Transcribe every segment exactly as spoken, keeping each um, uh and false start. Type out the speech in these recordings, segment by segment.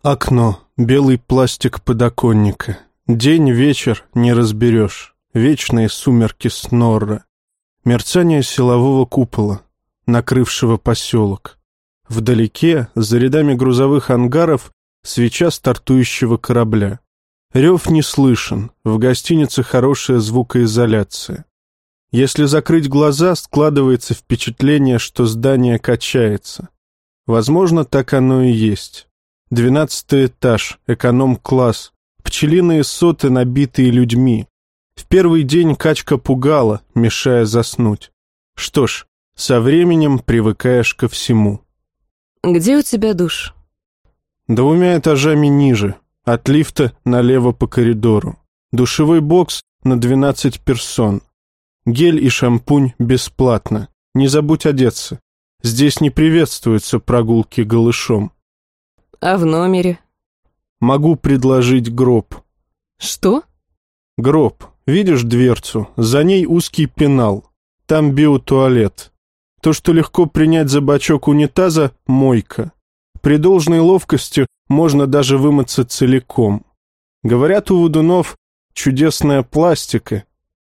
Окно, белый пластик подоконника. День-вечер не разберешь. Вечные сумерки Снорра. Мерцание силового купола, накрывшего поселок. Вдалеке, за рядами грузовых ангаров, свеча стартующего корабля. Рев не слышен, в гостинице хорошая звукоизоляция. Если закрыть глаза, складывается впечатление, что здание качается. Возможно, так оно и есть. Двенадцатый этаж, эконом-класс, пчелиные соты, набитые людьми. В первый день качка пугала, мешая заснуть. Что ж, со временем привыкаешь ко всему. Где у тебя душ? Двумя этажами ниже, от лифта налево по коридору. Душевой бокс на двенадцать персон. Гель и шампунь бесплатно. Не забудь одеться. Здесь не приветствуются прогулки голышом. А в номере? Могу предложить гроб. Что? Гроб. Видишь дверцу? За ней узкий пенал. Там биотуалет. То, что легко принять за бачок унитаза – мойка. При должной ловкости можно даже вымыться целиком. Говорят, у водунов чудесная пластика.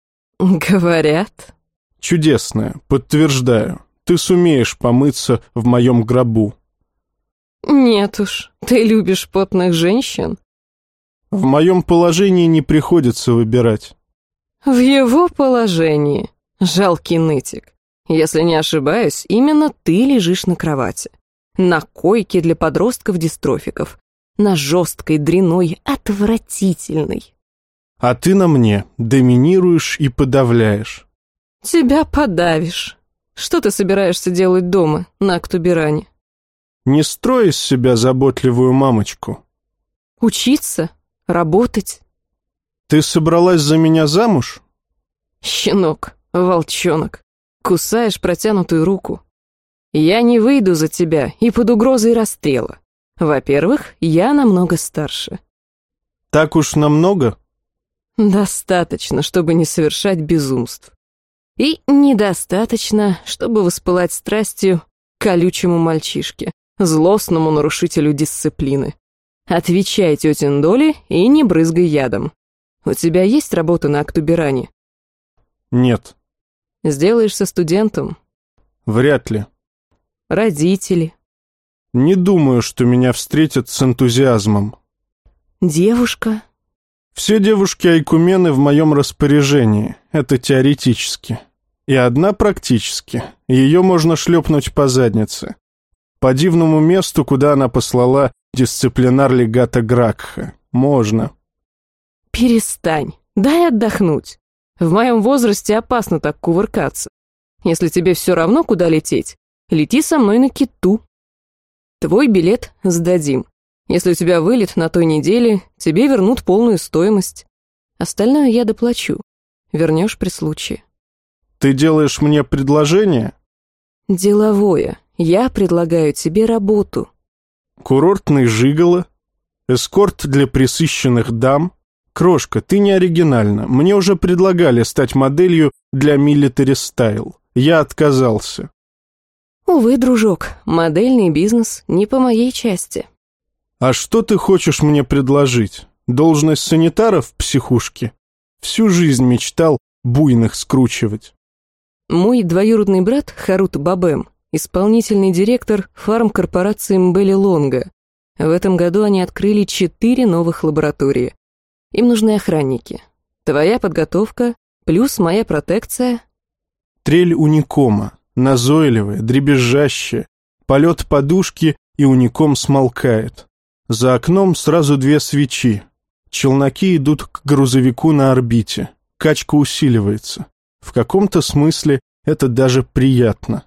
Говорят? Чудесная, подтверждаю. Ты сумеешь помыться в моем гробу. Нет уж, ты любишь потных женщин? В моем положении не приходится выбирать. В его положении. Жалкий нытик. Если не ошибаюсь, именно ты лежишь на кровати. На койке для подростков-дистрофиков. На жесткой, дряной, отвратительной. А ты на мне доминируешь и подавляешь. Тебя подавишь. Что ты собираешься делать дома, на Актуберане? Не строй из себя заботливую мамочку. Учиться? Работать? Ты собралась за меня замуж? Щенок, волчонок, кусаешь протянутую руку. Я не выйду за тебя и под угрозой расстрела. Во-первых, я намного старше. Так уж намного? Достаточно, чтобы не совершать безумств. И недостаточно, чтобы воспылать страстью к колючему мальчишке, злостному нарушителю дисциплины. Отвечай тетин Доле и не брызгай ядом. У тебя есть работа на Актуберане? Нет. Сделаешься студентом? Вряд ли. Родители? Не думаю, что меня встретят с энтузиазмом. Девушка? Все девушки-айкумены в моем распоряжении, это теоретически. И одна практически. Ее можно шлепнуть по заднице. По дивному месту, куда она послала дисциплинар легата Гракха. Можно. Перестань, дай отдохнуть. В моем возрасте опасно так кувыркаться. Если тебе все равно, куда лететь, лети со мной на Киту. Твой билет сдадим. Если у тебя вылет на той неделе, тебе вернут полную стоимость. Остальное я доплачу. Вернешь при случае. Ты делаешь мне предложение? Деловое. Я предлагаю тебе работу. Курортный жиголо? Эскорт для пресыщенных дам? Крошка, ты не оригинальна. Мне уже предлагали стать моделью для Military Style. Я отказался. Увы, дружок, модельный бизнес не по моей части. А что ты хочешь мне предложить? Должность санитара в психушке? Всю жизнь мечтал буйных скручивать. Мой двоюродный брат Харут Бабем, исполнительный директор фармкорпорации Мбели Лонга. В этом году они открыли четыре новых лаборатории. Им нужны охранники. Твоя подготовка плюс моя протекция. Трель уникома, назойливая, дребезжащая. Полет подушки, и уником смолкает. За окном сразу две свечи. Челноки идут к грузовику на орбите. Качка усиливается. В каком-то смысле это даже приятно.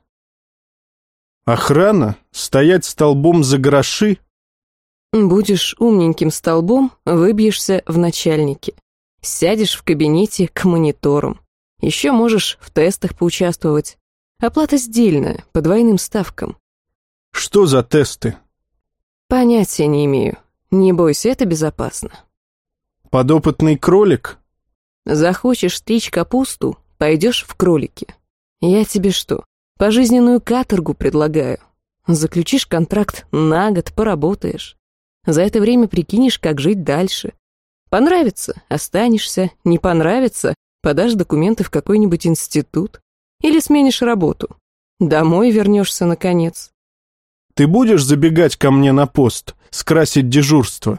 Охрана? Стоять столбом за гроши? Будешь умненьким столбом, выбьешься в начальнике. Сядешь в кабинете к мониторам. Еще можешь в тестах поучаствовать. Оплата сдельная, по двойным ставкам. Что за тесты? Понятия не имею. Не бойся, это безопасно. Подопытный кролик? Захочешь стричь капусту, пойдешь в кролики. Я тебе что, пожизненную каторгу предлагаю? Заключишь контракт на год, поработаешь. За это время прикинешь, как жить дальше. Понравится — останешься, не понравится — подашь документы в какой-нибудь институт или сменишь работу. Домой вернешься, наконец. Ты будешь забегать ко мне на пост, скрасить дежурство?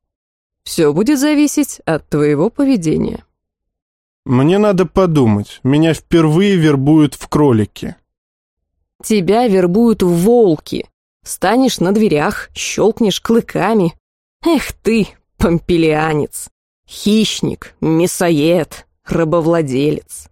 Все будет зависеть от твоего поведения. Мне надо подумать. Меня впервые вербуют в кролики. Тебя вербуют в волки. Станешь на дверях, щелкнешь клыками. Эх ты, помпилианец, хищник, мясоед, рабовладелец.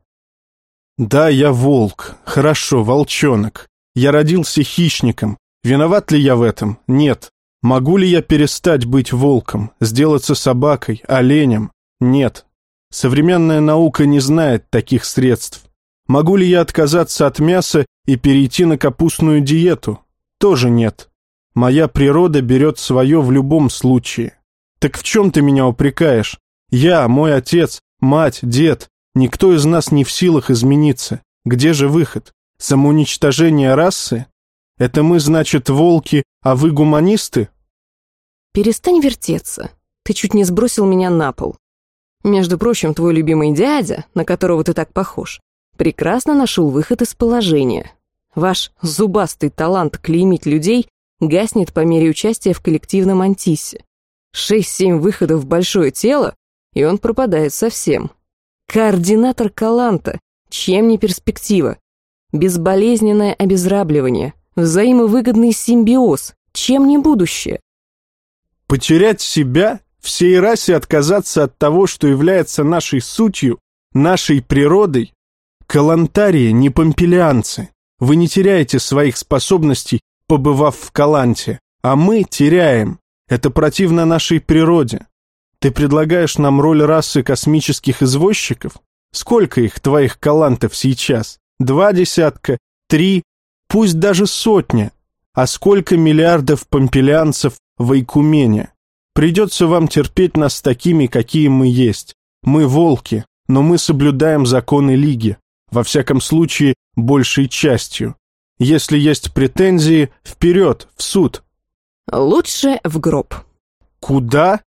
Да, я волк. Хорошо, волчонок. Я родился хищником. Виноват ли я в этом? Нет. Могу ли я перестать быть волком, сделаться собакой, оленем? Нет. Современная наука не знает таких средств. Могу ли я отказаться от мяса и перейти на капустную диету? Тоже нет. Моя природа берет свое в любом случае. Так в чем ты меня упрекаешь? Я, мой отец, мать, дед, никто из нас не в силах измениться. Где же выход? Самоуничтожение расы? Это мы, значит, волки, а вы гуманисты? Перестань вертеться. Ты чуть не сбросил меня на пол. Между прочим, твой любимый дядя, на которого ты так похож, прекрасно нашел выход из положения. Ваш зубастый талант клеймить людей гаснет по мере участия в коллективном антисе. Шесть-семь выходов в большое тело, и он пропадает совсем. Координатор Каланта. Чем не перспектива? Безболезненное обезрабливание, взаимовыгодный симбиоз. Чем не будущее? Потерять себя, всей расе отказаться от того, что является нашей сутью, нашей природой? Калантарии не помпилианцы. Вы не теряете своих способностей, побывав в Каланте, а мы теряем. Это противно нашей природе. Ты предлагаешь нам роль расы космических извозчиков? Сколько их, твоих Калантов, сейчас? Два десятка? Три? Пусть даже сотня. А сколько миллиардов помпилианцев в Ойкумене? Придется вам терпеть нас такими, какие мы есть. Мы волки, но мы соблюдаем законы Лиги. Во всяком случае, большей частью. Если есть претензии, вперед, в суд. Лучше в гроб. Куда?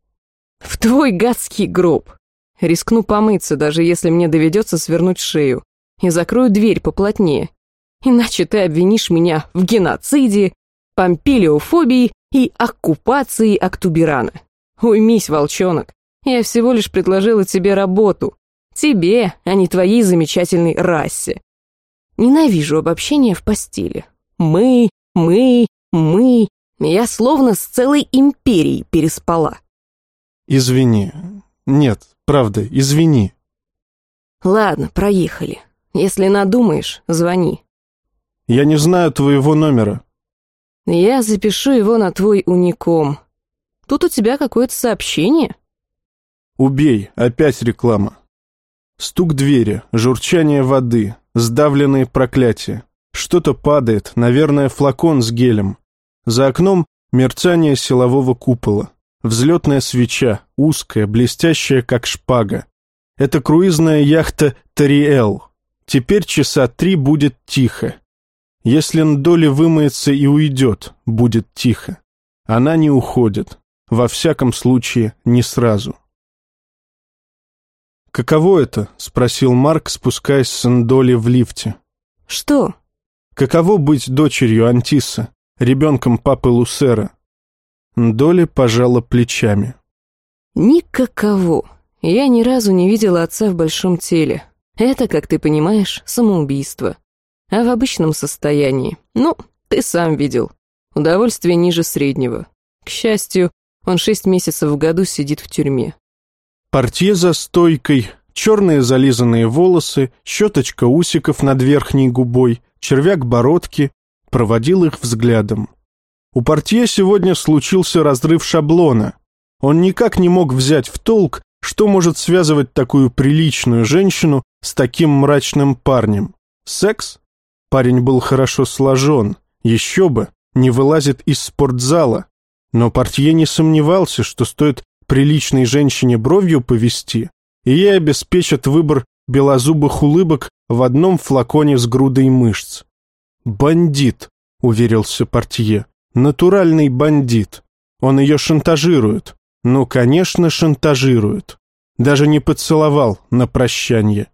В твой гадский гроб. Рискну помыться, даже если мне доведется свернуть шею. И закрою дверь поплотнее. Иначе ты обвинишь меня в геноциде, помпилиофобии и оккупации Актуберана. Уймись, волчонок. Я всего лишь предложила тебе работу. Тебе, а не твоей замечательной расе. Ненавижу обобщение в постели. Мы, мы, мы. Я словно с целой империей переспала. Извини. Нет, правда, извини. Ладно, проехали. Если надумаешь, звони. Я не знаю твоего номера. Я запишу его на твой уником. Тут у тебя какое-то сообщение. Убей, опять реклама. Стук двери, журчание воды, сдавленные проклятия. Что-то падает, наверное, флакон с гелем. За окном мерцание силового купола. Взлетная свеча, узкая, блестящая, как шпага. Это круизная яхта «Тариэл». Теперь часа три будет тихо. Если Ндоли вымоется и уйдет, будет тихо. Она не уходит. Во всяком случае, не сразу. «Каково это?» — спросил Марк, спускаясь с Ндоли в лифте. «Что?» «Каково быть дочерью Антиса, ребенком папы Лусера?» Ндоли пожала плечами. «Никакого. Я ни разу не видела отца в большом теле. Это, как ты понимаешь, самоубийство. А в обычном состоянии, ну, ты сам видел, удовольствие ниже среднего. К счастью, он шесть месяцев в году сидит в тюрьме». Портье за стойкой, черные зализанные волосы, щеточка усиков над верхней губой, червяк бородки, проводил их взглядом. У портье сегодня случился разрыв шаблона. Он никак не мог взять в толк, что может связывать такую приличную женщину с таким мрачным парнем. Секс? Парень был хорошо сложен, еще бы, не вылазит из спортзала. Но портье не сомневался, что стоит приличной женщине бровью повести, и ей обеспечат выбор белозубых улыбок в одном флаконе с грудой мышц. «Бандит», — уверился портье, — «натуральный бандит. Он ее шантажирует. Ну, конечно, шантажирует. Даже не поцеловал на прощанье.